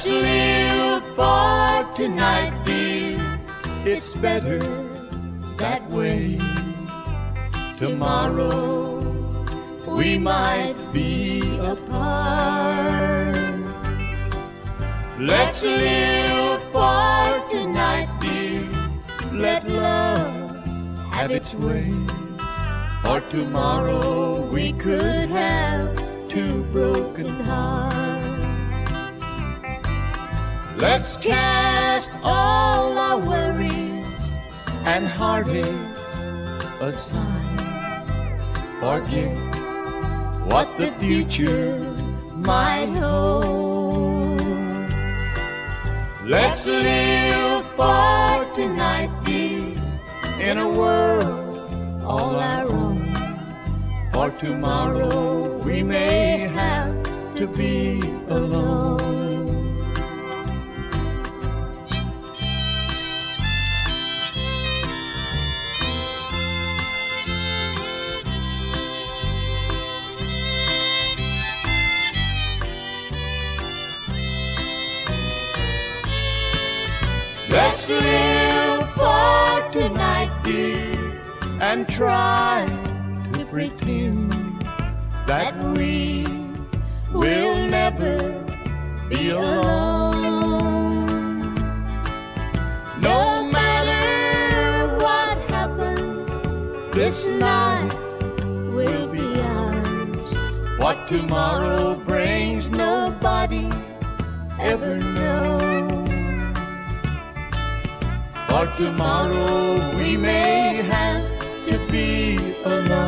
Let's live for tonight, dear. It's better that way. Tomorrow we might be apart. Let's live for tonight, dear. Let love have its way. For tomorrow we could have two broken hearts. Let's cast all our worries and heartaches aside. Forget what the future might hold. Let's live for tonight, dear, in a world all our own. For tomorrow we may have to be alone. Let's live for tonight, dear, and try to pretend that we will never be alone. No matter what happens, this night will be ours. What tomorrow brings, nobody ever knows. For tomorrow we may have to be alone.